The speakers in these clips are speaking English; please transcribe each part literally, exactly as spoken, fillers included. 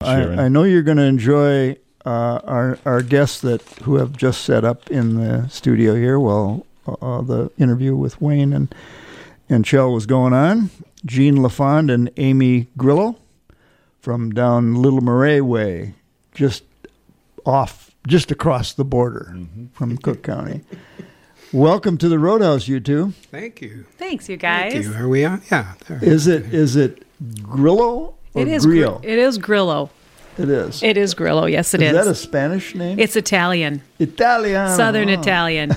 I, I know you're going to enjoy uh, our our guests that who have just set up in the studio here while uh, the interview with Wayne and and Chell was going on. Jean LaFond and Amy Grillo from down Little Marais Way, just off, just across the border mm-hmm. from Cook County. Welcome to the Roadhouse, you two. Thank you. Thanks, you guys. Thank you. Are we on? Yeah. Is it is it Grillo or it is Grillo? Gr- it is Grillo. It is. It is Grillo. Yes, it is. Is that a Spanish name? It's Italian. Italian. Southern oh. Italian.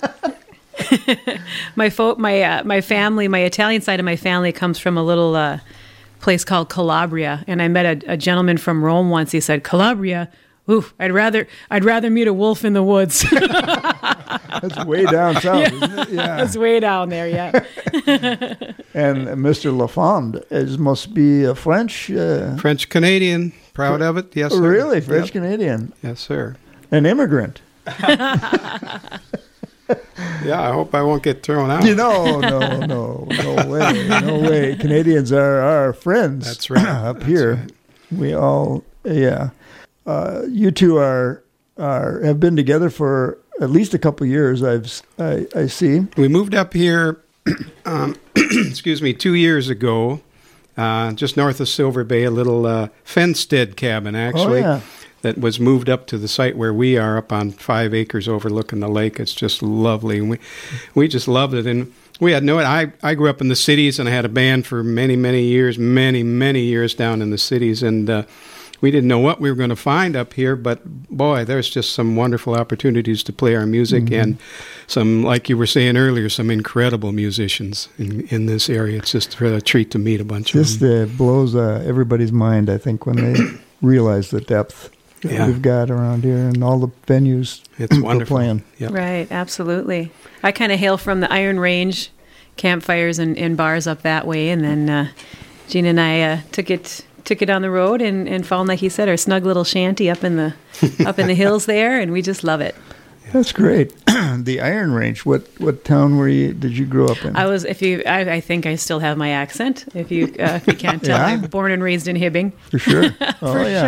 my fo- my uh, my family, my Italian side of my family comes from a little uh, place called Calabria, and I met a, a gentleman from Rome once. He said, "Calabria, ooh, I'd rather I'd rather meet a wolf in the woods." That's way down south, yeah. isn't it? Yeah, that's way down there. Yeah. And Mister LaFond is must be a French. Uh, French Canadian, proud of it. Yes, sir. Really, French yep. Canadian. Yes, sir. An immigrant. Yeah, I hope I won't get thrown out. You know, no, no, no way, no way. Canadians are our friends. That's right. Up That's here, right. we all, yeah. Uh, you two are are have been together for at least a couple of years. I've I, I see. We moved up here. Um, excuse me, two years ago, uh, just north of Silver Bay, a little uh, Fenstead cabin actually. Oh, yeah. That was moved up to the site where we are, up on five acres overlooking the lake. It's just lovely. And we we just loved it. And we had no, I, I grew up in the cities, and I had a band for many, many years, many, many years down in the cities. And uh, we didn't know what we were going to find up here. But, boy, there's just some wonderful opportunities to play our music. Mm-hmm. And some, like you were saying earlier, some incredible musicians in, in this area. It's just a treat to meet a bunch just, of them. Just uh, blows uh, everybody's mind, I think, when they realize the depth yeah. we've got around here and all the venues it's wonderful. Playing. Yep. Right, absolutely. I kind of hail from the Iron Range campfires and, and bars up that way, and then uh, Gina and I uh, took it took it on the road and, and found, like he said, our snug little shanty up in the up in the hills there, and we just love it. That's great. The Iron Range. What what town were you? Did you grow up in? I was. If you, I, I think I still have my accent. If you, uh, if you can't tell, yeah. I'm born and raised in Hibbing. For sure. Oh, For yeah.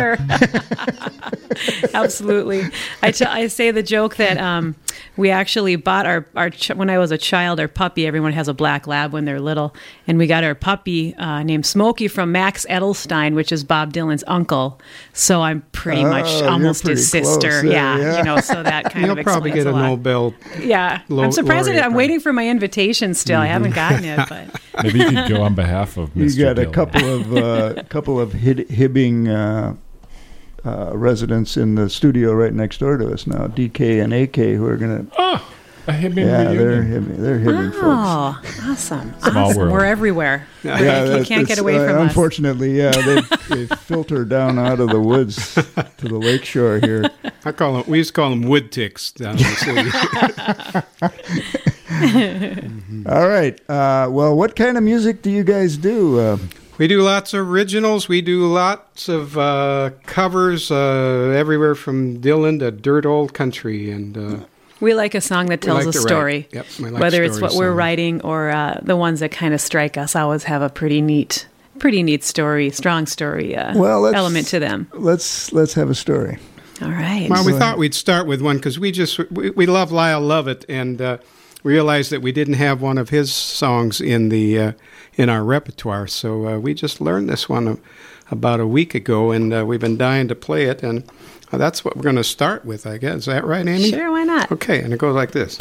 sure. Absolutely. I, t- I say the joke that um, we actually bought our our ch- when I was a child, our puppy. Everyone has a black lab when they're little, and we got our puppy uh, named Smokey from Max Edelstein, which is Bob Dylan's uncle. So I'm pretty oh, much almost pretty his sister. Close, yeah, yeah, yeah. you know. So that kind You'll of probably explains get a, a lot. Nobel. Yeah, Lo- I'm surprised. laureate, I'm right? waiting for my invitation still. Mm-hmm. I haven't gotten it, but maybe you could go on behalf of Mister You got Dillon. a couple of uh, couple of Hid- Hibbing uh, uh, residents in the studio right next door to us now, D K and A K, who are going to. Oh, a Hibbing Yeah, they're reunion. Hibbing. They're Hibbing folks. oh, awesome! Small awesome. world. We're everywhere. Yeah. We're- Yeah, you that- can't get it's, away uh, from us. Unfortunately, yeah, they they filter down out of the woods to the lake shore here. I call them. We used to call them wood ticks down in the city. Mm-hmm. All right. Uh, well, what kind of music do you guys do? Uh, We do lots of originals. We do lots of uh, covers, uh, everywhere from Dylan to dirt old country, and uh, We like a song that we tells like a to story. write. Yep, we like Whether it's story what we're songs. writing or uh, the ones that kind of strike us, always have a pretty neat, pretty neat story, strong story uh, well, let's, element to them. Let's let's have a story. All right. Well, we Go thought ahead. we'd start with one because we just we, we love Lyle Lovett, and uh, realized that we didn't have one of his songs in the uh, in our repertoire. So uh, we just learned this one uh, about a week ago, and uh, we've been dying to play it, and uh, that's what we're going to start with, I guess. Is that right, Amy? Sure, why not? Okay, and it goes like this.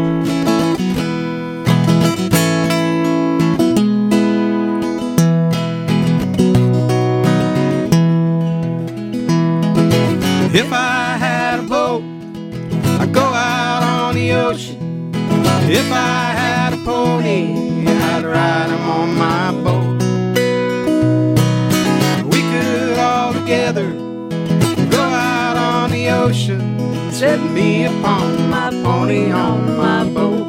If I had a boat, I'd go out on the ocean. If I had a pony, I'd ride him on my boat. We could all together go out on the ocean, set me upon my pony on my boat.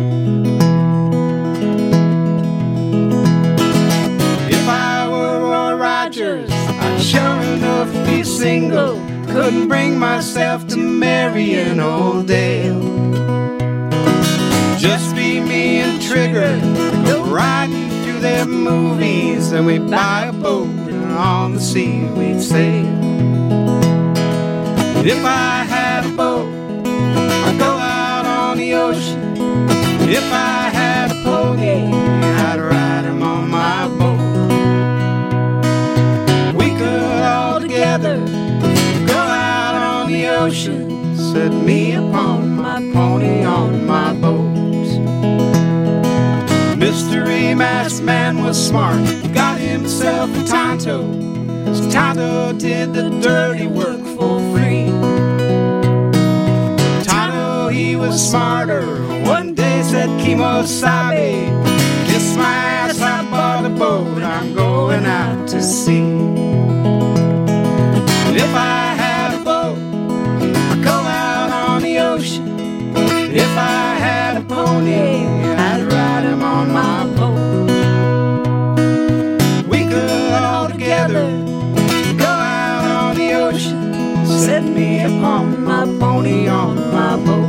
If I were Roy Rogers, I'd sure enough be single. Couldn't bring myself to marry an old Dale. Just be me and Trigger, go riding through their movies, and we buy a boat and on the sea we'd sail. If I had a boat, I'd go out on the ocean. If I had a pony, I'd ride him on my boat. We could all together go out on the ocean, set me upon my pony on my boat. Mystery masked man was smart, he got himself a Tonto. So Tonto did the dirty work for free. Tonto, he was smarter, one day said Kimosabe, kiss my ass, I bought a boat, I'm going out to sea. If I had a boat, I'd go out on the ocean. If I had a pony, I'd ride him on my boat. We could all together go out on the ocean, set me upon my pony on my boat.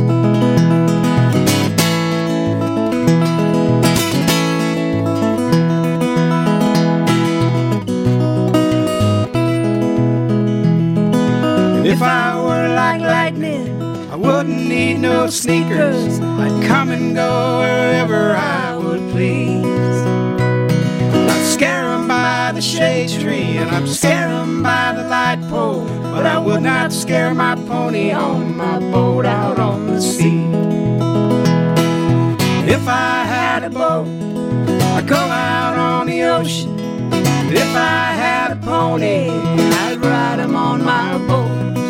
And if I were like lightning, I wouldn't need no sneakers. I'd come and go wherever I would please. I'd scare 'em by the shade tree, and I'd scare 'em by the light pole, but I would not scare my pony on my boat out on the sea. If I had a boat, I'd go out on the ocean. If I had a pony, I'd ride him on my boat.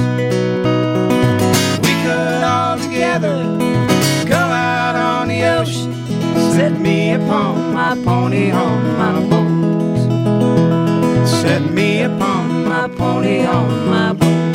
All together go out on the ocean, set me upon my pony on my boat. Set me upon my pony on my boat.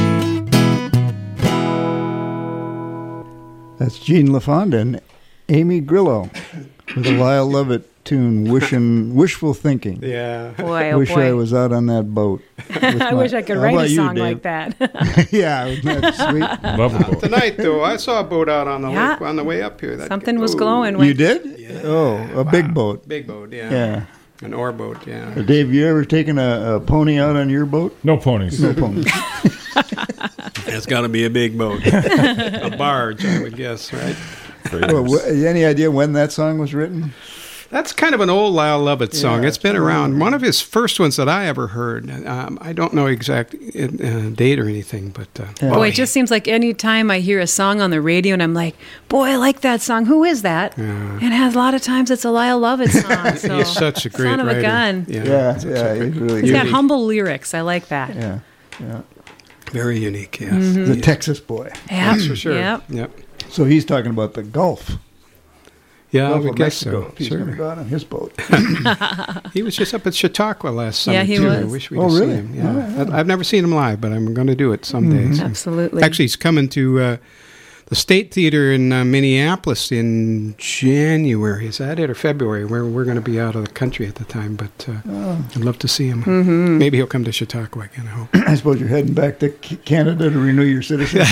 That's Gene LaFonda and Amy Grillo with a Lyle Lovett tune, Wishin', Wishful Thinking. Yeah. Boy, oh Wish boy. I was out on that boat. I my- wish I could How write a about you, song Dave? like that. Yeah, isn't that sweet? Love a boat. Tonight, though, I saw a boat out on the Yeah. lake on the way up here. That Something was oh, glowing. When, You did? Oh, a big boat. Big boat, yeah. Yeah. An oar boat, yeah. Uh, Dave, you ever taken a, a pony out on your boat? No ponies. No pony. It's got to be a big boat. A barge, I would guess, right? Well, wh- any idea when that song was written? That's kind of an old Lyle Lovett song. Yeah, It's been around. One of his first ones that I ever heard. Um, I don't know exact uh, date or anything, but uh, Yeah. boy, it just seems like any time I hear a song on the radio and I'm like, boy, I like that song. Who is that? Yeah. And a lot of times it's a Lyle Lovett song. So. he's such a great Son of writer. a gun. Yeah, Yeah, such yeah, a great- he's really He's good. got humble lyrics. I like that. Yeah, yeah. very unique. Yes, Mm-hmm. The Texas boy. Yeah, for sure. Yep. Yep. So he's talking about the Gulf. Yeah, I Gulf would of guess Mexico. so. He's going to Sure. go out on his boat. He was just up at Chautauqua last summer Yeah, he too. I was. wish we'd Oh, have really? seen him. Yeah. Oh, yeah. I- I've never seen him live, but I'm going to do it someday. Mm-hmm. so. Absolutely. Actually, he's coming to uh, the State Theater in uh, Minneapolis in January. Is that it, or February? Where we're going to be out of the country at the time, but uh, Oh. I'd love to see him. Mm-hmm. Maybe he'll come to Chautauqua again. I hope. I suppose you're heading back to C- Canada to renew your citizenship.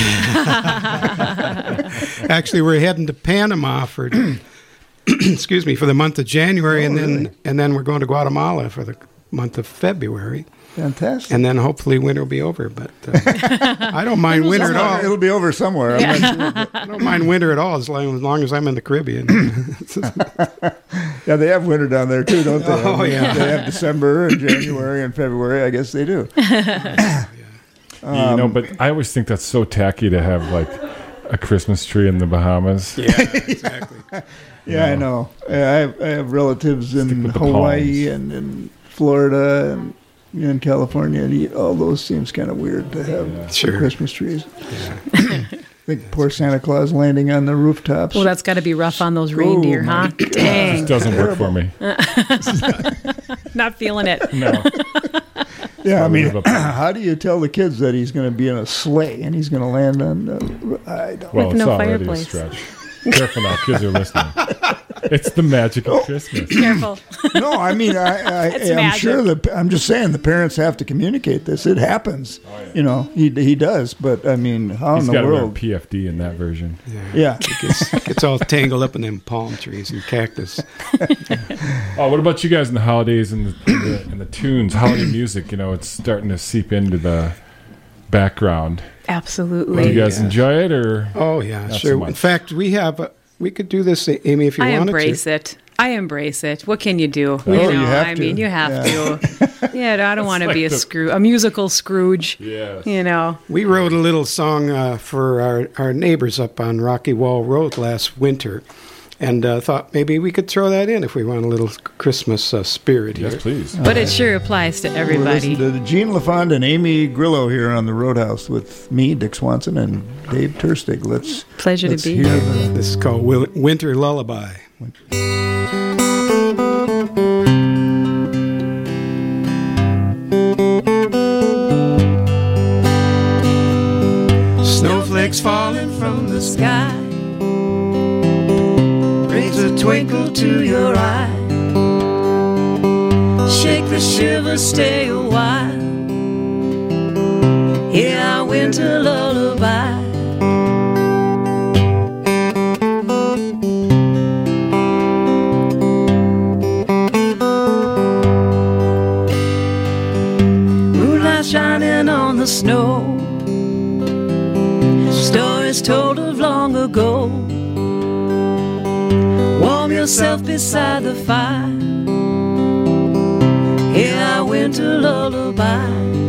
Actually, we're heading to Panama for. excuse me, for the month of January, Oh, and then really? and then we're going to Guatemala for the month of February, Fantastic. and then hopefully winter will be over. But uh, I don't mind winter at all. It'll be over somewhere. I'm not sure, but- I don't mind winter at all as long as, long as I'm in the Caribbean. yeah, they have winter down there too, don't they? Oh, yeah. They have December and January and February. I guess they do. you know, but I always think that's so tacky to have like a Christmas tree in the Bahamas. yeah, exactly. Yeah, I know. I have, I have relatives in with the Hawaii palms. and in Florida and in California, and he- all those seems kind of weird to have Sure. Christmas trees. I think poor Santa Claus landing on the rooftops. Well, that's got to be rough on those reindeer, Oh, my huh? God. Dang. It doesn't work for me. Not feeling it. No. yeah, I mean, live up there. how do you tell the kids that he's going to be in a sleigh and he's going to land on the? I don't. Well, With it's no already fireplace. a stretch. Careful now, kids are listening. It's the magic of Christmas. Careful. No, I mean, I, I, It's I'm magic. sure that I'm just saying the parents have to communicate this. It happens, you know. He he does, but I mean, how He's in got the to wear world? P F D in that version. Yeah, Gets, gets all tangled up in them palm trees and cactus. Oh, what about you guys in the holidays and the, and the, and the tunes, holiday music? You know, it's starting to seep into the background. Absolutely. Do you guys Yeah. enjoy it, or Oh yeah, Not so sure. much. In fact, we have. Uh, we could do this, Amy, if you I wanted embrace to. it. I embrace it. What can you do? Oh, you you know, have I to. mean, you have Yeah. to. Yeah, I don't want to like be a the- screw, a musical Scrooge. yes. You know, We wrote a little song uh, for our, our neighbors up on Rocky Wall Road last winter, and uh, thought maybe we could throw that in if we want a little Christmas uh, spirit here. Yes, please. but it sure applies to We're everybody. listening to Gene LaFond and Amy Grillo here on the Roadhouse with me, Dick Swanson, and Dave Turstig. Let's Pleasure let's to be hear here. the This is called Wil- Winter Lullaby. Snowflakes falling from the sky brings a twinkle to your eye. Shake the shiver, stay a while. Hear our winter lullaby. Moonlight shining on the snow. Stories told of long ago. Warm yourself beside the fire. Hear our winter lullaby.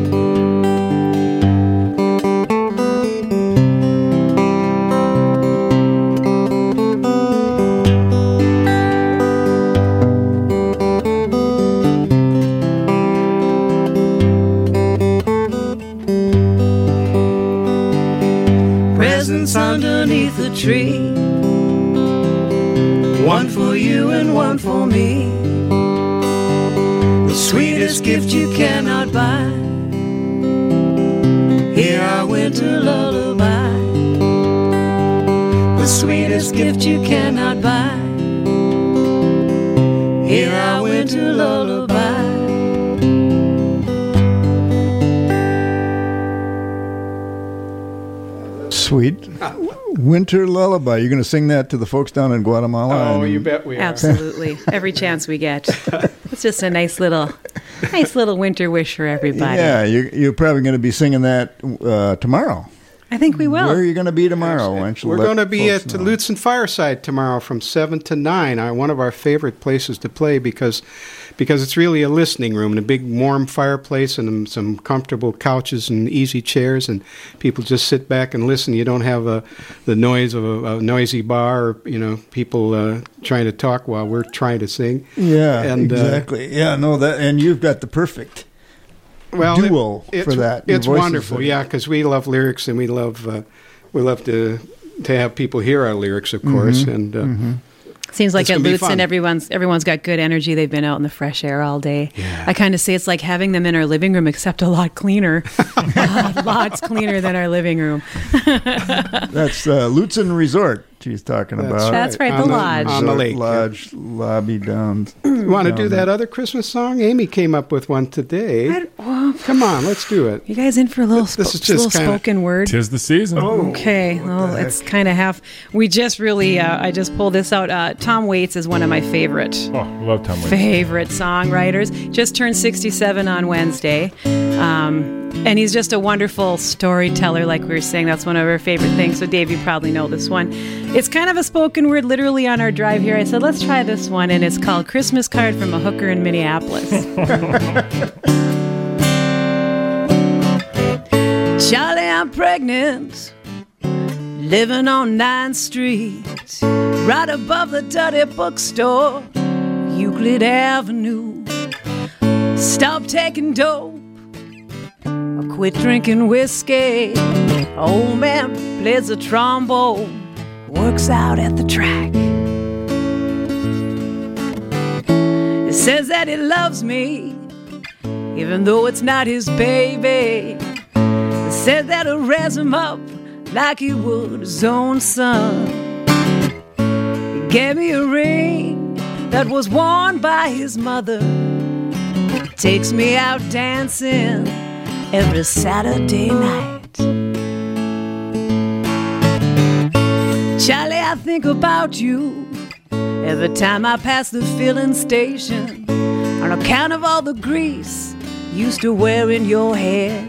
Presents underneath the tree, one for you and one for me. The sweetest gift you cannot buy. Hear our winter lullaby. The sweetest gift you cannot buy. Hear our winter lullaby. sweet winter lullaby. You're going to sing that to the folks down in Guatemala? Oh, and- you bet we are. Absolutely. Every chance we get. It's just a nice little, nice little winter wish for everybody. Yeah, you're, you're probably going to be singing that uh, tomorrow. I think we will. Where are you going to be tomorrow? Why don't you We're let going to be folks at know? Lutz and Fireside tomorrow from seven to nine. Uh, one of our favorite places to play because because it's really a listening room and a big warm fireplace and some comfortable couches and easy chairs, and people just sit back and listen. You don't have a, the noise of a, a noisy bar or you know people uh, trying to talk while we're trying to sing. Yeah, And, uh, exactly. yeah, no, that and you've got the perfect Well, duo it, for it's, that. Your It's voices wonderful, are- yeah, because we love lyrics and we love uh, we love to to have people hear our lyrics, of course, and. Uh, Seems like It's at gonna be Lutz fun. and everyone's everyone's got good energy. They've been out in the fresh air all day. Yeah. I kind of say it's like having them in our living room, except a lot cleaner. uh, lots cleaner than our living room. That's uh, Lutzen Resort she's talking That's about. That's right, On the the- lodge. on the Resort lake, yeah. Lodge lobby down. You want to do down that other Christmas song? Amy came up with one today. I- well, Come on, let's do it. you guys in for a little, This- this spo- is just little kinda- spoken word? Tis the season. Okay, well, it's kind of half. We just really, uh, I just pulled this out. Uh, Tom Waits is one of my favorite Oh, love Tom Waits. favorite songwriters. Just turned sixty-seven on Wednesday. Um, and he's just a wonderful storyteller, like we were saying. That's one of our favorite things. So, Dave, you probably know this one. It's kind of a spoken word, literally on our drive here. I said, let's try this one, and it's called Christmas Card from a Hooker in Minneapolis. Charlie, I'm pregnant, living on ninth Street, right above the dirty bookstore, Euclid Avenue. Stop taking dope, I quit drinking whiskey. Old man plays the trombone, works out at the track. He says that he loves me, even though it's not his baby. He said that he'll raise him up like he would his own son. He gave me a ring that was worn by his mother. Takes me out dancing every Saturday night. Charlie, I think about you every time I pass the filling station, on account of all the grease you used to wear in your hair.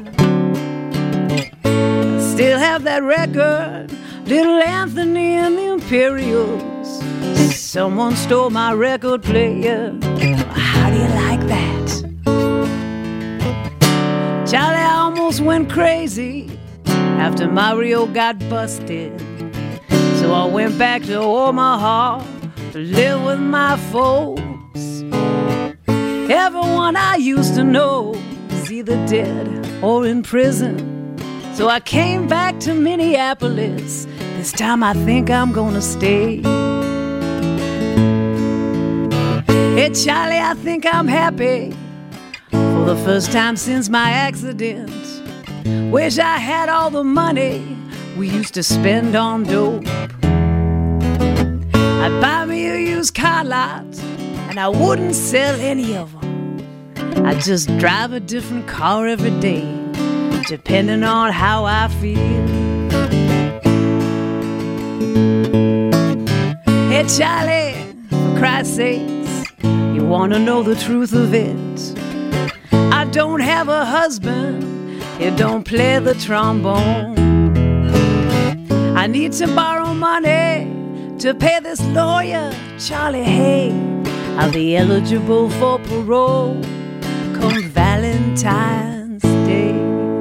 I still have that record, Little Anthony and the Imperials. Someone stole my record player. How do you like that? Charlie, I almost went crazy after Mario got busted. So I went back to Omaha to live with my folks. Everyone I used to know is either dead or in prison. So I came back to Minneapolis. This time I think I'm gonna stay. Hey Charlie, I think I'm happy for the first time since my accident. Wish I had all the money we used to spend on dope. I'd buy me a used car lot, and I wouldn't sell any of them. I'd just drive a different car every day, depending on how I feel. Hey Charlie, for Christ's sakes, you wanna know the truth of it? I don't have a husband, he don't play the trombone. I need to borrow money to pay this lawyer, Charlie Hay. I'll be eligible for parole come Valentine's Day.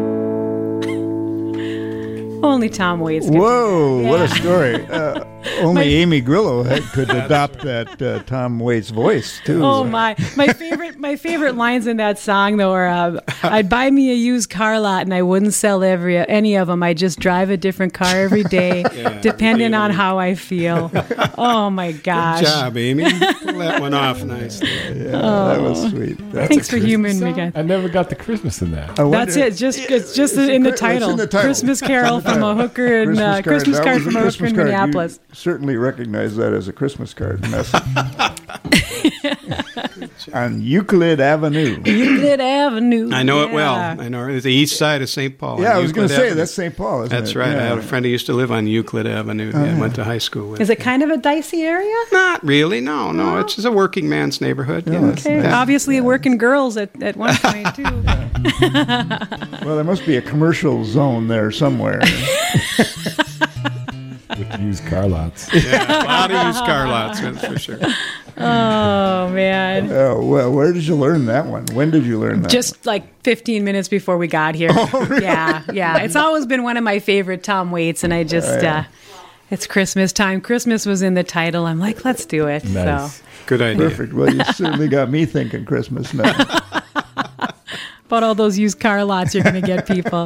Only Tom Waits. Whoa, yeah. what a story. Uh, only my, Amy Grillo had, could adopt that uh, Tom Waits voice, too. Oh, my. My favorite my favorite lines in that song, though, are, uh, I'd buy me a used car lot and I wouldn't sell every any of them. I'd just drive a different car every day, yeah, depending on how I feel. Oh, my gosh. Good job, Amy. Pull that one off nicely. Yeah, oh. That was sweet. That's Thanks for humoring me, guys. I never got the Christmas in that. That's it. Just It's just it's in, the title. in the title. Christmas Carol from a hooker in Christmas uh, card, Christmas card from a Christmas hooker in card. Minneapolis. You certainly recognize that as a Christmas card message. On Euclid Avenue. Euclid Avenue. I know yeah. it well. I know it's the east side of Saint Paul. Yeah, I was going to say Avenue. that's Saint Paul, isn't that's it? right. Yeah. I had a friend who used to live on Euclid Avenue. Oh, that I yeah. went to high school with. Is it kind of a dicey area? Not really. No, no. No? It's just a working man's neighborhood. No, yeah. it's Okay, nice. obviously Yeah. working girls at, at one point, too. Well, there must be a commercial zone there somewhere. With used car lots. Yeah, a lot of used car lots, that's for sure. Oh, man. Oh, well, where did you learn that one? When did you learn that? Just like fifteen minutes before we got here. Oh, really? Yeah, yeah. It's always been one of my favorite Tom Waits, and I just, Oh, yeah. uh, it's Christmas time. Christmas was in the title. I'm like, let's do it. Nice. So, Good idea. Perfect. Well, you certainly got me thinking Christmas now. about all those used car lots you're going to get, people.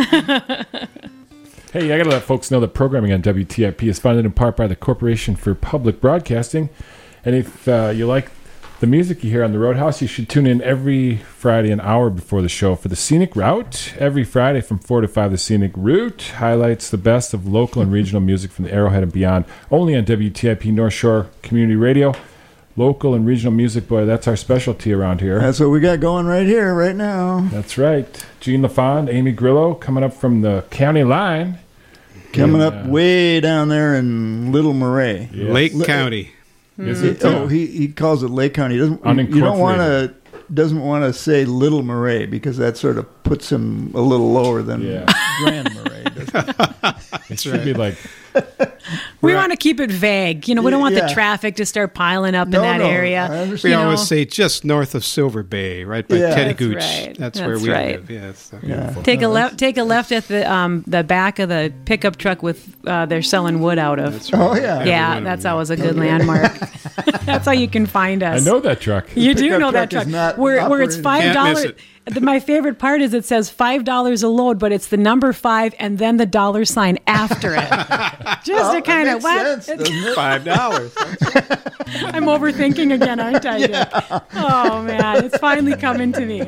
Hey, I got to let folks know that programming on W T I P is funded in part by the Corporation for Public Broadcasting. And if uh, you like the music you hear on the Roadhouse, you should tune in every Friday an hour before the show for the Scenic Route. Every Friday from four to five, the Scenic Route highlights the best of local and regional music from the Arrowhead and beyond, only on W T I P North Shore Community Radio. Local and regional music, boy, that's our specialty around here. That's what we got going right here, right now. That's right. Gene LaFond, Amy Grillo, coming up from the county line. Coming And, up uh, way down there in Little Marais. Yes. Lake Li- County. Is He- it? oh, he, he calls it Lake County. He doesn't you don't want to doesn't want to say Little Marais because that sort of puts him a little lower than Yeah. Grand Marais. Doesn't it? It should be like We want to keep it vague. You know, we don't want Yeah. the traffic to start piling up No, in that no, I area. understand. We You always know. say just north of Silver Bay, right by Yeah. Teddy That's Gooch. right. That's, That's where we right. live. Yeah, so. Yeah. Take a No, left. Take a left at the um, the back of the pickup truck with uh, they're selling wood out of. That's right. Oh, yeah. Yeah, Everyone- that's always a good landmark. That's how you can find I us. know that truck. You do pickup know that truck is truck. not Where where it's operating. five Can't miss dollars. it. My favorite part is it says five dollars a load, but it's the number five and then the dollar sign after it. Just Well, to it kind of makes what? sense, doesn't it? Five dollars. I'm overthinking again, aren't I? Dick? Oh man, it's finally coming to me.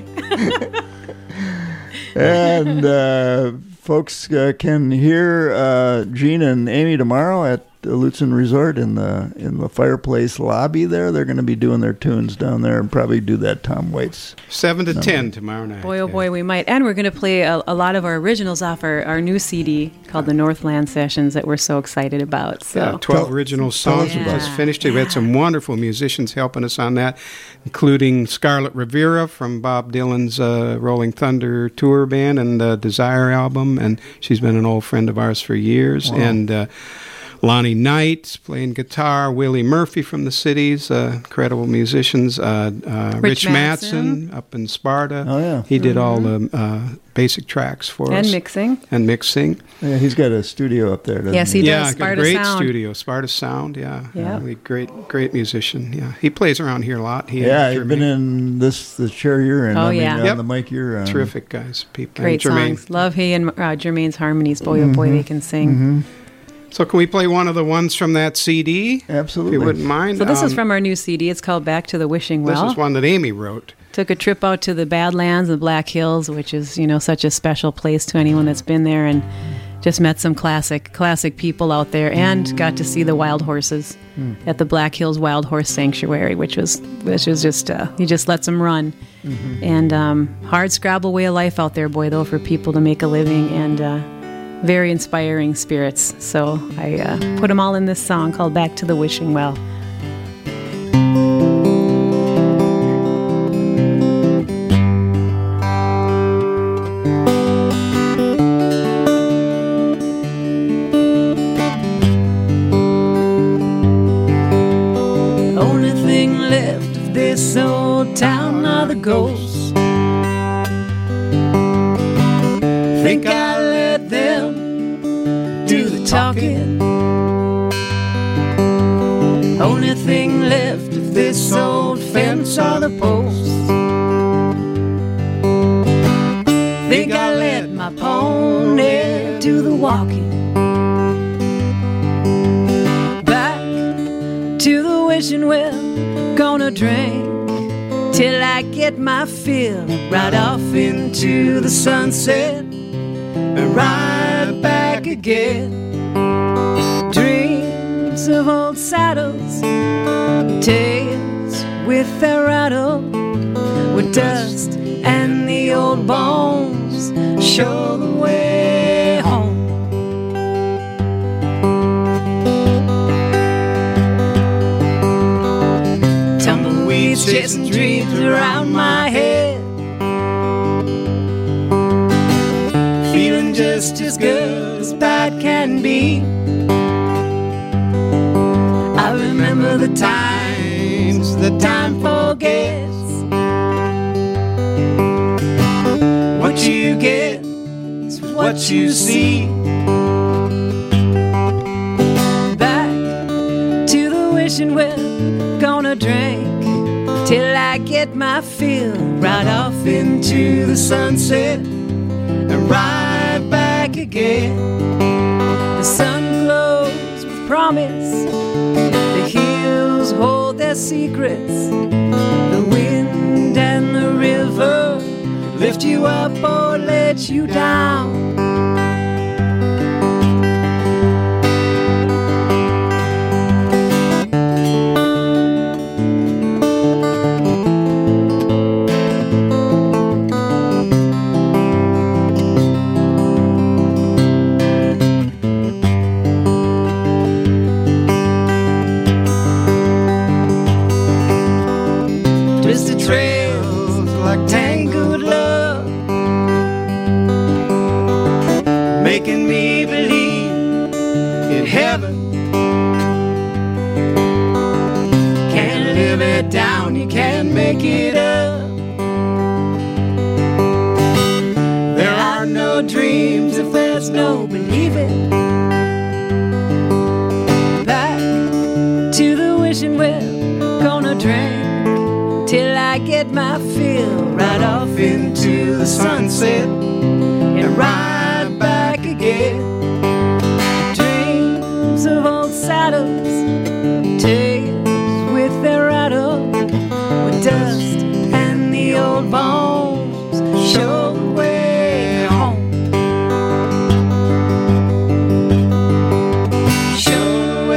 And uh, folks uh, can hear uh, Gene and Amy tomorrow at the Lutzen Resort in the in the fireplace lobby there. They're going to be doing their tunes down there and probably do that Tom Waits. Seven to number. ten tomorrow night. Boy, oh yeah. boy, we might. And we're going to play a, a lot of our originals off our, our new C D called the Northland Sessions that we're so excited about. So Yeah, twelve Tell- original tell us songs. We about just it. finished it. We had some wonderful musicians helping us on that, including Scarlett Rivera from Bob Dylan's uh, Rolling Thunder tour band and the Desire album, and she's been an old friend of ours for years. Wow. And uh, Lonnie Knight playing guitar, Willie Murphy from the Cities, uh, incredible musicians. Uh, uh, Rich, Rich Mattson up in Sparta. Oh, yeah. He did all the uh, basic tracks for and us. mixing. And mixing. Yeah, he's got a studio up there. Doesn't Yes, he? he yeah, does. got a Sparta great Sound. studio, Sparta Sound. Yeah, Yeah. really great, great musician. Yeah, he plays around here a lot. He Yeah, and you've been Jermaine. in this the chair you're in. Oh, I mean, yeah. on Yep. the mic you're on. Terrific guys, people. Great and Jermaine. songs. Love he and uh, Jermaine's harmonies. Boy, oh boy, they can sing. Mm-hmm. So, can we play one of the ones from that C D? Absolutely. If you wouldn't mind. So this is Um, from our new C D. It's called Back to the Wishing This Well. is one that Amy wrote. Took a trip out to the Badlands and Black Hills, which is, you know, such a special place to anyone that's been there, and just met some classic, classic people out there, and got to see the wild horses at the Black Hills Wild Horse Sanctuary, which was, which was just, uh, he just lets them run, and um, hard scrabble way of life out there, boy, though, for people to make a living, and uh, very inspiring spirits. So I uh, put them all in this song called Back to the Wishing Well. Only thing left of this old town are the ghosts. Think I let them do the talking. Only thing left of this old fence are the posts. Think I let my pony do the walking. Back to the wishing well, gonna drink till I get my fill. Right off into the sunset and right back again. Dreams of old saddles, tales with their rattle, with dust and the old bones show the way home. Tumbleweeds chasing dreams around my head, feeling just as good as bad can be. I remember the times that time forgets. What you get is what you see. Back to the wishing well, gonna drink till I get my fill. Right off into the sunset and right back again. The sun glows with promise, the hills hold their secrets. The wind and the river lift you up or let you down. Twisted trails like tangled love, making me believe in heaven. Can't live it down, you can't make it up. There are no dreams if there's no believing. Back to the wishing well, gonna drink till I get my fill. Right off into the sunset and right back again. Dreams of old saddles, tales with their rattle, with dust and the old bones show the way home. Show the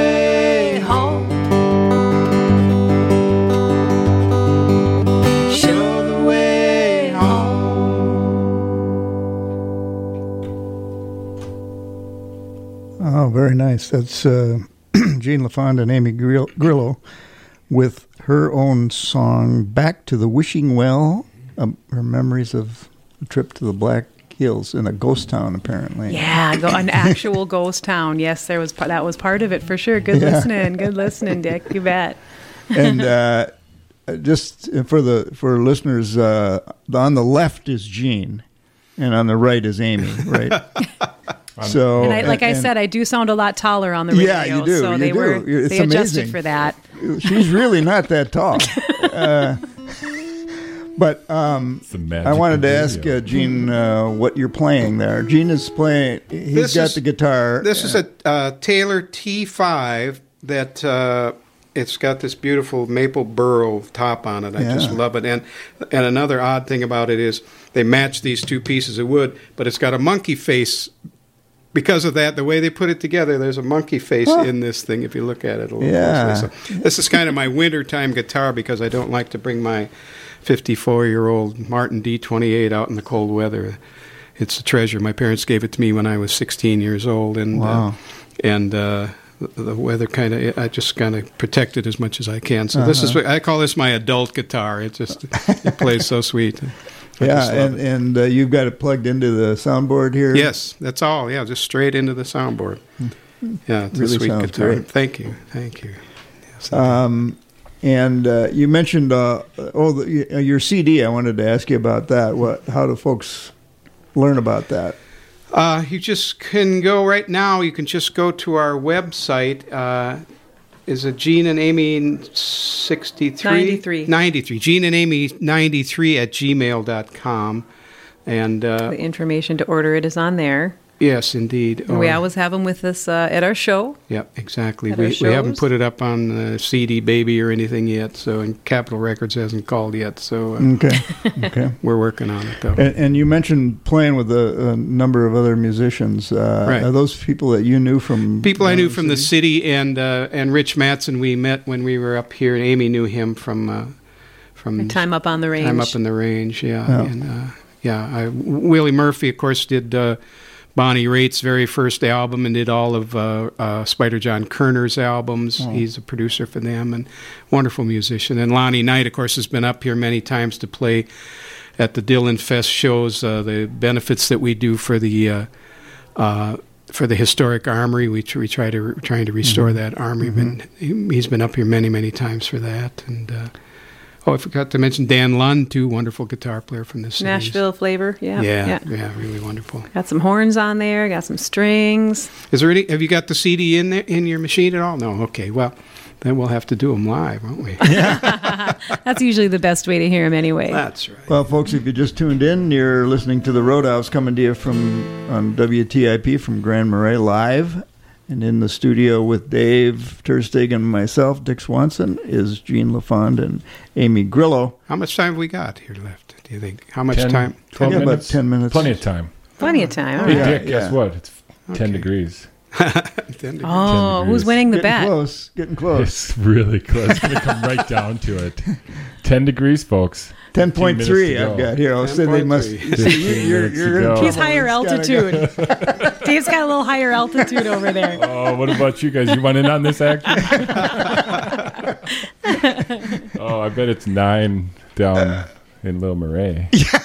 Oh, very nice. That's uh, Gene LaFond and Amy Grill- Grillo with her own song, Back to the Wishing Well, um, her memories of a trip to the Black Hills in a ghost town, apparently. Yeah, go, an actual ghost town. Yes, there was that was part of it for sure. Good Yeah. listening. Good listening, Dick. You bet. And uh, just for the for listeners, uh, on the left is Gene, and on the right is Amy, right? So, And I, like I and- said, I do sound a lot taller on the radio. Yeah, you do, So you they do. were It's they adjusted amazing. for that. she's really not that tall. Uh, but um, It's the magic I wanted of to radio. ask uh, Gene uh, what you're playing there. Gene is playing. He's This got is- the guitar. This is a uh, Taylor T five that uh, it's got this beautiful maple burl top on it. I Yeah. just love it. And and another odd thing about it is they match these two pieces of wood, but it's got a monkey face. Because of that, the way they put it together, there's a monkey face Huh. in this thing if you look at it a little Yeah. closely. So this is kind of my wintertime guitar because I don't like to bring my fifty-four-year-old Martin D twenty-eight out in the cold weather. It's a treasure. My parents gave it to me when I was sixteen years old, and Wow. uh, and uh, the, the weather kind of I just kind of protect it as much as I can. So this is Uh-huh. what I call this my adult guitar. It just it plays so sweet. I yeah, just love and it. and uh, you've got it plugged into the soundboard here. Yes, that's all. Yeah, just straight into the soundboard. Yeah, it's Really a sweet sounds guitar. great. Thank you, thank you. Yes, Um, and uh, you mentioned uh, oh the, y- your C D. I wanted to ask you about that. What? How do folks learn about that? uh, you just can go right now. You can just go to our website. Uh, is it Gene and Amy sixty-three? ninety-three. ninety-three. Gene and Amy ninety-three at gmail dot com. And uh, The information to order it is on there. yes, indeed. And we Or- always have them with us uh, at our show. Yep, exactly. At our We, we haven't shows? put it up on uh, C D Baby or anything yet, so and Capitol Records hasn't called yet, so uh, Okay, okay. we're working on it though. And, and you mentioned playing with a, a number of other musicians. Uh, Right. Are those people that you knew from People I uh, knew from the city, and uh, and Rich Matson we met when we were up here, and Amy knew him from uh, from Time up on the range. Time Up in the Range, yeah, Yeah. and uh, yeah. I, Willie Murphy, of course, did uh, Bonnie Raitt's very first album, and did all of uh, uh, Spider John Kerner's albums. Oh. He's a producer for them, and wonderful musician. And Lonnie Knight, of course, has been up here many times to play at the Dylan Fest shows. Uh, the benefits that we do for the uh, uh, for the historic armory, we tr- we try to we're trying to restore that armory. And he, he's been up here many many times for that. And uh, oh, I forgot to mention Dan Lund too, wonderful guitar player from the city. Nashville flavor. Yeah. Yeah, yeah, really wonderful. Got some horns on there. Got some strings. Is there any? Have you got the C D in there in your machine at all? No. Okay. Well, then we'll have to do them live, won't we? That's usually the best way to hear them anyway. That's right. Well, folks, if you just tuned in, you're listening to the Roadhouse coming to you from on W T I P from Grand Marais live. And in the studio with Dave Terstegen and myself, Dick Swanson, is Gene LaFond and Amy Grillo. How much time have we got here left? Do you think? How much ten, time? twelve Yeah, about minutes? ten minutes. Plenty of time. Plenty of time. All Hey, right. Yeah, Dick, guess yeah. what? It's ten Okay. degrees. Ten degrees. Oh, degrees. who's winning the Getting bet? close. Getting close. It's really close. It's going to come right down to it. ten degrees, folks. ten point three minutes to I've go. got here. I'll say they must. ten point See, you, you're, minutes to you're in go. trouble. He's higher It's gotta altitude. Dave's got a little higher altitude over there. Oh, what about you guys? You want in on this action? Oh, I bet it's nine down in Little Marais.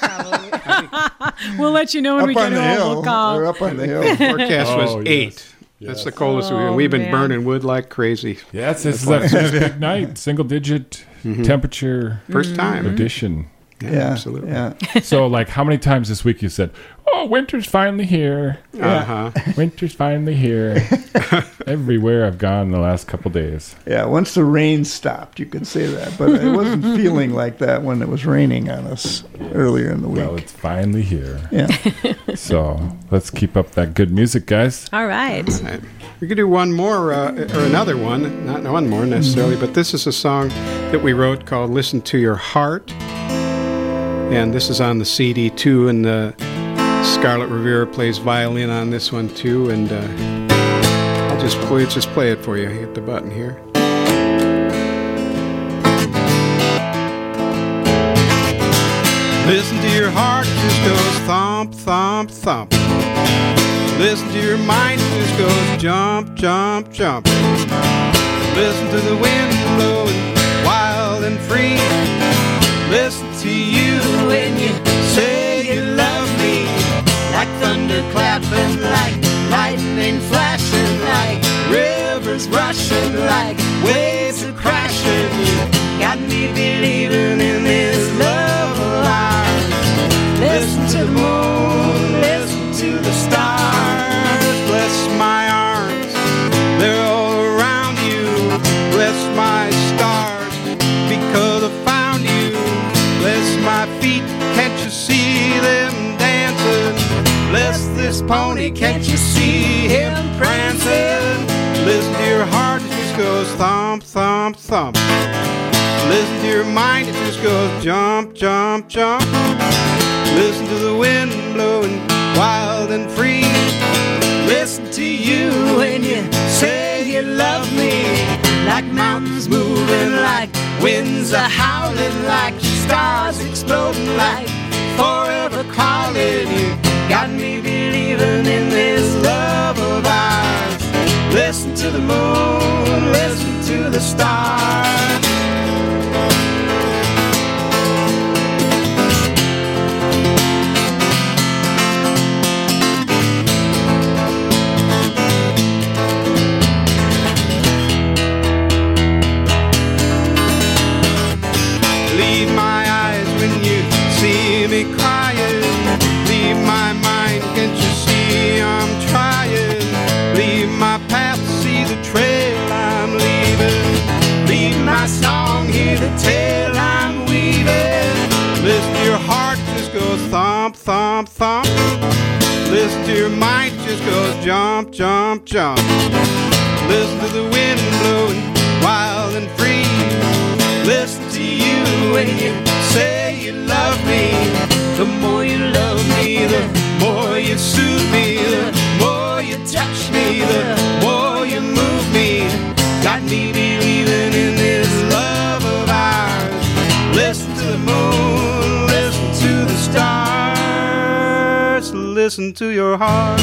We'll let you know when Up we get on the home. hill. We'll call. They're up on the hill. Forecast was Oh, yes. eight. Yes. That's the coldest we've Oh, been. We've been man. burning wood like crazy. Yes, this is a first big night. Single digit temperature First time. edition. Yeah, Yeah, absolutely. yeah. So, like, how many times this week you said, "Oh, winter's finally here. Uh huh. Winter's finally here." Everywhere I've gone in the last couple days. Yeah, once the rain stopped, you could say that. But it wasn't feeling like that when it was raining on us earlier in the week. Well, it's finally here. Yeah. So let's keep up that good music, guys. All right. Right. We could do one more uh, or another one, not one more necessarily, but this is a song that we wrote called "Listen to Your Heart," and this is on the C D too. And uh, Scarlett Rivera plays violin on this one too. And uh, I'll just play, just play it for you. Hit the button here. Listen to your heart, it just goes thump, thump, thump. Listen to your mind, it just goes jump, jump, jump. Listen to the wind blowing wild and free. Listen to you when you say you love me. Like thunder clapping, like lightning flashing, like rivers rushing, like waves are crashing. You got me believing in this love of ours. Listen to the moon, listen to the stars. Bless my arms, they're all around you. Bless my stars, because I found you. Bless my feet, can't you see them dancing? Bless this pony, can't you see him prancing? Listen to your heart, it just goes thump, thump, thump. Listen to your mind, it just goes jump, jump, jump. Listen to the wind blowing wild and free. Listen to you when you say you love me. Like mountains moving, like winds are howling, like stars exploding, like forever calling. You got me believing in this love of ours. Listen to the moon, listen to the stars. Leave my eyes when you see me crying. Leave my mind, can't you see I'm trying? Leave my path, see the trail I'm leaving. Leave my song, hear the tale I'm weaving. Listen to your heart, just goes thump, thump, thump. Listen to your mind, just goes jump, jump, jump. Listen to the wind blowing wild and free. Listen to you when you say you love me. The more you love me, the more you soothe me. The more you touch me, the more you move me. Got me believing in this love of ours. Listen to the moon, listen to the stars. Listen to your heart.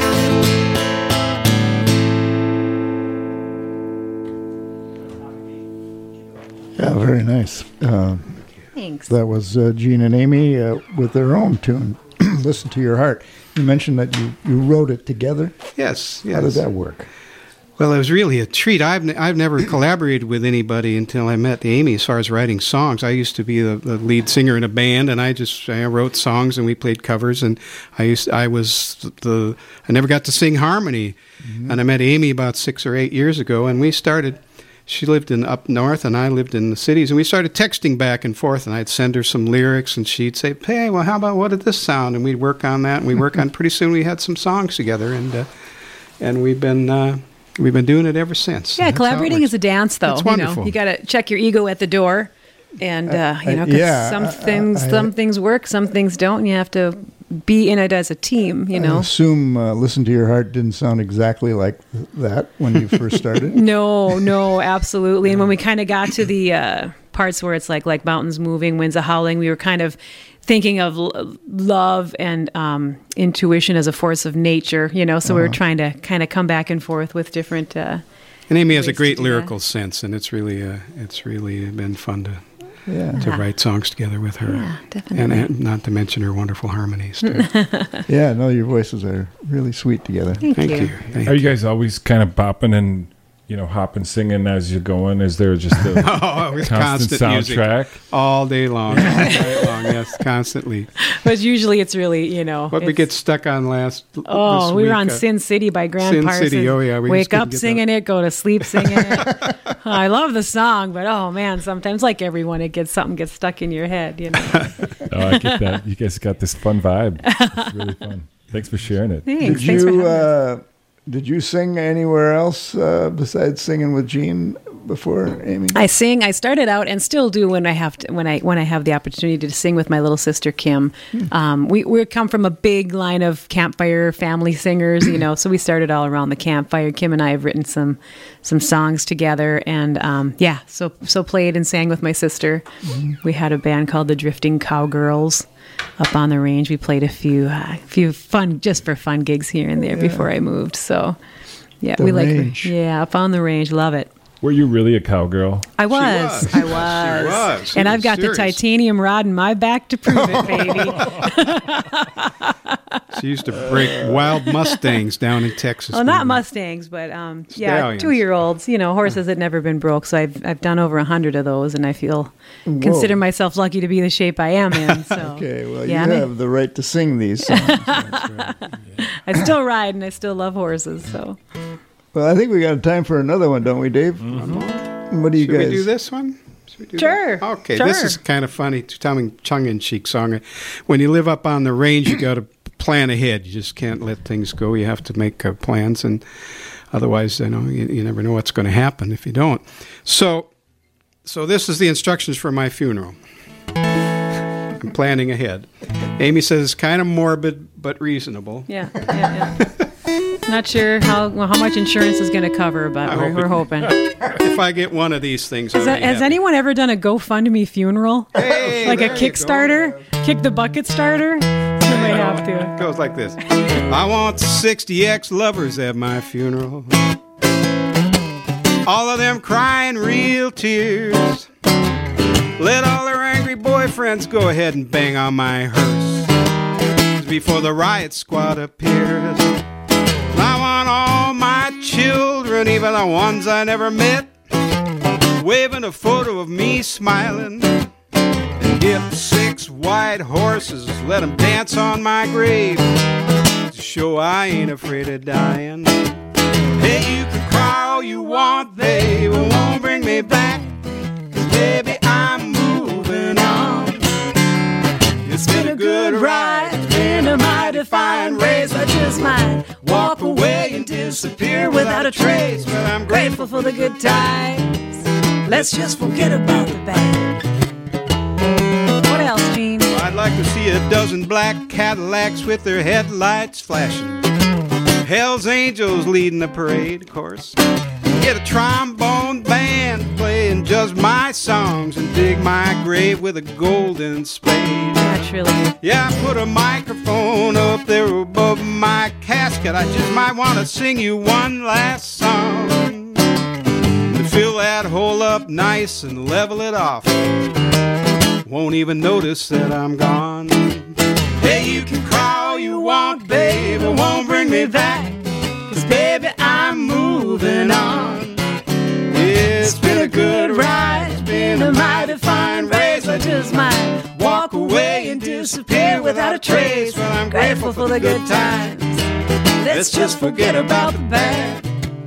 Yeah, very nice. Uh, Thanks. that was uh, Gene and Amy uh, with their own tune, Listen to Your Heart. You mentioned that you, you wrote it together. Yes, yes. How did that work? Well, it was really a treat. I've n- I've never collaborated with anybody until I met Amy as far as writing songs. I used to be the, the lead singer in a band, and I just I wrote songs and we played covers. And I used I was the I never got to sing harmony, mm-hmm. and I met Amy about six or eight years ago, and we started. She lived in up north, and I lived in the cities, and we started texting back and forth, and I'd send her some lyrics, and she'd say, hey, well, how about what did this sound? And we'd work on that, and we'd work on, pretty soon we had some songs together, and uh, and we've been uh, we've been doing it ever since. Yeah, collaborating is a dance, though. It's wonderful. You know, you got to check your ego at the door, and, uh, you know, 'cause yeah, some I- things, I- some things work, some things don't, and you have to be in it as a team, you I know. assume uh, Listen to Your Heart didn't sound exactly like th- that when you first started. No, no, absolutely. And when we kind of got to the uh, parts where it's like like mountains moving, winds a howling, we were kind of thinking of l- love and um, intuition as a force of nature, you know. So Uh-huh. we were trying to kind of come back and forth with different. Uh, And Amy has a ways to great do lyrical that. sense, and it's really uh, it's really been fun to Yeah, to Yeah. write songs together with her. Yeah, definitely. And, and not to mention her wonderful harmonies, too. yeah. No, your voices are really sweet together. Thank, Thank you. you. Thank Are you guys always kind of bopping and, you know, hopping, singing as you're going? Is there just a Oh, it's constant, constant music. soundtrack? All day long, all night long, yes, constantly. But usually it's really, you know. What we it's- get stuck on last Oh, this we were week, on uh, Sin City by Grand Sin Parsons. City, oh, yeah, we just Wake couldn't up get singing it, go to sleep singing it. I love the song, but oh man, sometimes like everyone, it gets something gets stuck in your head, you know. Oh, I get that. You guys got this fun vibe. It's really fun. Thanks for sharing it. Thanks. Did Thanks for you having us. uh, did you sing anywhere else uh, besides singing with Gene before, Amy? I sing. I started out and still do when I have to, when I when I have the opportunity to sing with my little sister Kim. Um, we we come from a big line of campfire family singers, you know. So we started all around the campfire. Kim and I have written some some songs together, and um, yeah, so so played and sang with my sister. We had a band called the Drifting Cowgirls. up on the range. We played a few, uh, few fun, just for fun gigs here and there yeah. before I moved. So, yeah, The we range. like, yeah, up on the range. Love it. Were you really a cowgirl? I was. was. I She was. was. She And was I've got serious. the titanium rod in my back to prove it, baby. She used to break wild Mustangs down in Texas. Well, not maybe. Mustangs, but um, yeah, Stallions. two-year-olds. You know, horses that never been broke. So I've I've done over a hundred of those, and I feel consider myself lucky to be the shape I am in. So Okay, well, yeah, you I'm a- have the right to sing these songs. I still ride and I still love horses. So Well, I think we got time for another one, don't we, Dave? What do you Should guys? we do this one? Should we do Sure, that? Okay, this sure. is kind of funny, tongue in cheek song. When you live up on the range, you got to plan ahead. You just can't let things go. You have to make uh, plans, and otherwise, you know, you, you never know what's going to happen if you don't. So, so this is the instructions for my funeral. I'm planning ahead. Amy says it's kind of morbid but reasonable. yeah, yeah, yeah. Not sure how well, how much insurance is going to cover, but I we're, hope we're it- hoping. If I get one of these things, Has, I'll that, be has happy. anyone ever done a GoFundMe funeral? Hey, Like a there you go. Kickstarter? Kick the bucket starter? You might have to. It goes like this. I want sixty ex-lovers at my funeral. All of them crying real tears. Let all their angry boyfriends go ahead and bang on my hearse before the riot squad appears. I want all my children, even the ones I never met, waving a photo of me smiling. And get six white horses, let them dance on my grave to show I ain't afraid of dying. Hey, you can cry all you want, babe, it won't bring me back. 'Cause baby, I'm moving on. It's been a good ride, it's been a mighty fine race. I just might walk away and disappear without a trace. But I'm grateful for the good times. Let's just forget about the bad. What else, Gene? I'd like to see a dozen black Cadillacs with their headlights flashing. Hell's Angels leading the parade, of course. Get a trombone band playing just my songs and dig my grave with a golden spade. Naturally. Yeah, I put a microphone up there above my casket. I just might want to sing you one last song to fill that hole up nice and level it off. Won't even notice that I'm gone. Hey, you can cry all you want, babe, it won't bring me back. 'Cause baby, I'm moving on. It's been a good ride, it's been a mighty fine race. I just might walk away and disappear without a trace. Well, I'm grateful for the good times. Let's just forget about the bad.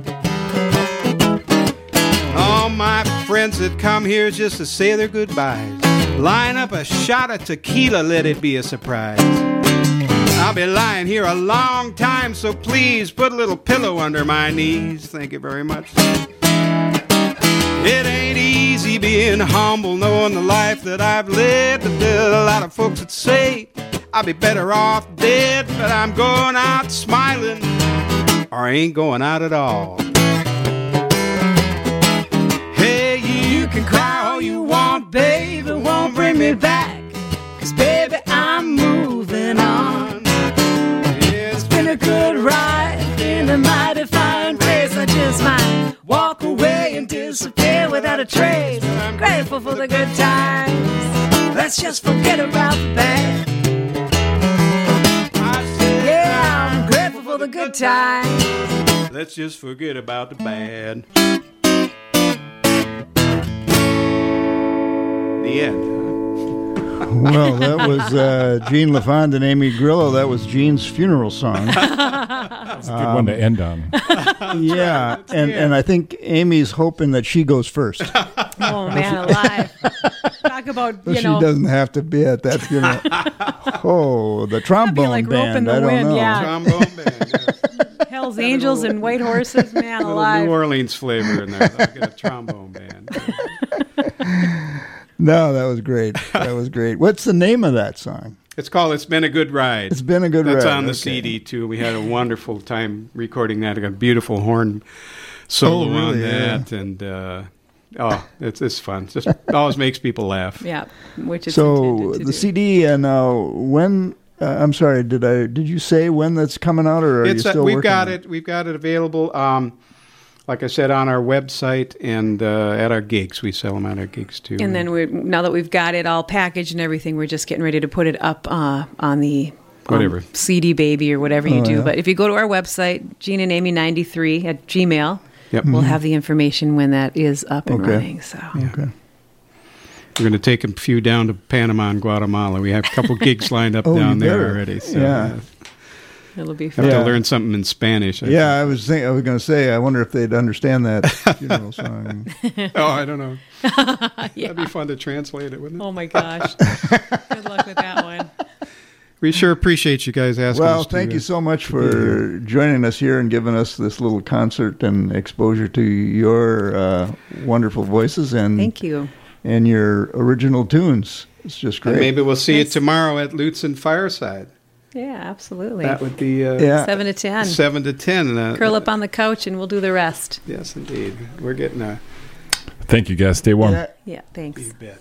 All my friends that come here just to say their goodbyes, line up a shot of tequila, let it be a surprise. I'll be lying here a long time, so please put a little pillow under my knees. Thank you very much. It ain't easy being humble, knowing the life that I've led. But there's a lot of folks that say I'd be better off dead. But I'm going out smiling, or I ain't going out at all. Hey, you can cry all you want, babe, it won't bring me back. 'Cause baby, I'm moving on. It's been a good ride, been a mighty fine race. I just might walk away and disappear without a trace. I'm grateful for the good times. Let's just forget about the bad. Yeah, I'm grateful for the good times. Let's just forget about the bad. The end. Well, that was uh, Gene LaFond and Amy Grillo. That was Gene's funeral song. That's a good one to end on. Yeah, and, and I think Amy's hoping that she goes first. Oh, man, alive. Talk about, So you she know, doesn't have to be at that funeral. Oh, the trombone like rope in band. the I don't wind, know. yeah. Trombone band. Yeah. Hell's Angels and White Horses, man, Little New alive. Orleans flavor in there. I'll get a trombone band. No, that was great. That was great. What's the name of that song? It's called "It's Been a Good Ride." It's been a good That's ride. on the Okay. C D too. We had a wonderful time recording that. I got a beautiful horn solo Oh, really? on that, and uh, Oh, it's it's fun. Just always makes people laugh. Yeah, which is So intended to the do. C D and uh, when uh, I'm sorry, did I did you say when that's coming out, or are It's you uh, still we've working got on it. We've got it available. Um, like I said, on our website and uh, at our gigs. We sell them at our gigs too. And then we now that we've got it all packaged and everything, we're just getting ready to put it up uh, on the um, Whatever. C D Baby or whatever you Oh, do. yeah. But if you go to our website, Gene and Amy ninety-three at Gmail, Yep. we'll have the information when that is up and Okay. running. So Okay. We're going to take a few down to Panama and Guatemala. We have a couple gigs lined up Oh, down you there better. already. So Yeah. uh, it'll be have fun. Yeah. to learn something in Spanish. I Yeah, I was think I was going to say. I wonder if they'd understand that funeral song. think. Oh, I don't know. Yeah. That'd be fun to translate it, wouldn't it? Oh my gosh. Good luck with that one. We sure appreciate you guys asking Well, us to, thank uh, you so much be for joining us here and giving us this little concert and exposure to your uh, wonderful voices and Thank you. and your original tunes. It's just And great. maybe we'll see Yes. you tomorrow at Lutzen Fireside. Yeah, absolutely. That would be uh, Yeah. Seven to ten. seven to ten. Uh, Curl up on the couch and we'll do the rest. Yes, indeed. We're getting a Thank you, guys. Stay warm. Yeah. Yeah, thanks. you bet.